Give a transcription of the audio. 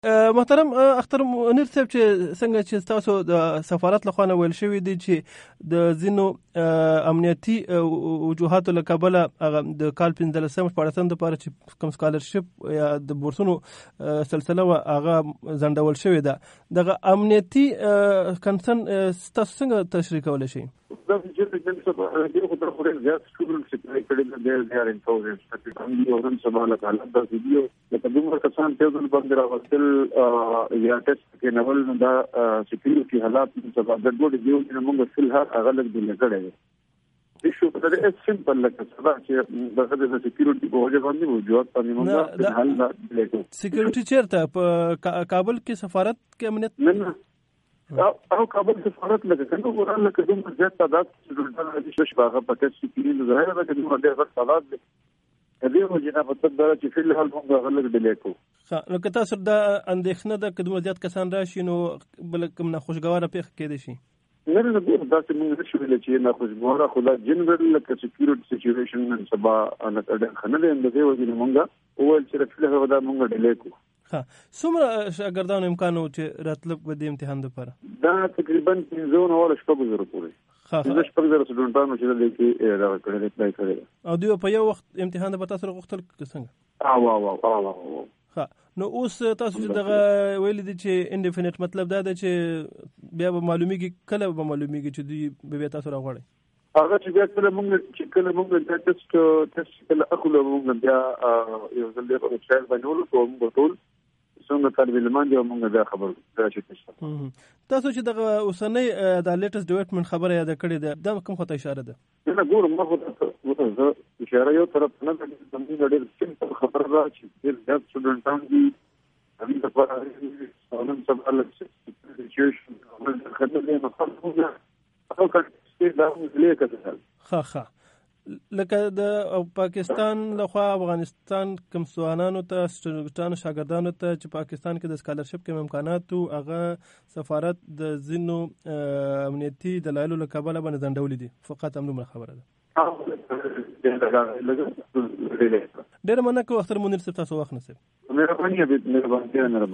محترم اختر منیر صاحب چې څنګه چې تاسو د سفارت له خوا نه ویل شوي دي چې د ځینو امنیتي وجوهاتو له کبله هغه د کال 15 لپاره چې کوم سکالرشپ یا د بورسونو سلسله وه هغه ځنډول شوې ده دغه امنیتي کنسرن تاسو څنګه تشریح کولی شئ؟ یا ټیسټ کې نول نو دا سکیورټي حالات سبا د ډوډ دیو چې موږ فل هر اغلب دی لګړې دي شو په دې سیمپل لکه سبا چې د سکیورټي په وجه باندې موجود باندې موږ حل نه لیکو سکیورټي چیرته په کابل کې سفارت کې امنیت نه او کابل سفارت لکه څنګه ورانه کوم زیات تعداد د شباغه په ټیسټ کې نه ظاهر ده چې موږ ډېر تعداد دي دې وجه په تاسو دا چې فل حل موږ غلط دی لیکو نو که تاسو د اندېښنه د کدوم زیات کسان راشي نو بل کوم ناخوشګواره پیښه کېدای شي نه دا چې موږ نشو ویل چې ناخوشګواره خو دا جنرال لکه سکیورټي سچويشن نن سبا ان کډه خنل اند دې وجه موږ اول چې فل هغه دا موږ دی لیکو څومره شاګردانو امکان و چې راتلب به د امتحان لپاره دا تقریبا 15 شپږ پورې د شپږ سټوډنټانو چې د کې دا کړل اپلای کړل او دوی په یو وخت امتحان د تاسو غوښتل څنګه وا نو اوس تاسو چې دغه ویل دي چې انډیفینټ مطلب دا ده چې بیا به معلومیږي کله به معلومیږي چې دوی به تاسو راغړي هغه چې بیا کله موږ د ټیسټ کله اخلو موږ بیا یو ځل د ویبسایټ باندې ټول ټول څنګه طالب علمان دی موږ دا خبر راځي تاسو چې دغه اوسنۍ د لیټست ډیولپمنٹ خبره یاد کړې ده دا کوم خطه اشاره ده نه ګورم ما اشاره یو طرف نه د موږ ډېر سیمپل خبره ده چې د سټوډنټانو دي همین د پاره نن سبا له سچويشن خدمت نه خپل او کله دا لیکه ښه لکه د پاکستان لخوا افغانستان کوم ځوانانو ته سټوډنټانو شاګردانو ته چې پاکستان کې د سکالرشپ کوم امکانات هغه سفارت د ځینو امنیتي دلایلو له کبله باندې ځنډولې دي فقط همدومره خبره ده ډېره مننه کوم اختر منیر صاحب تاسو وخت نصیب مهرباني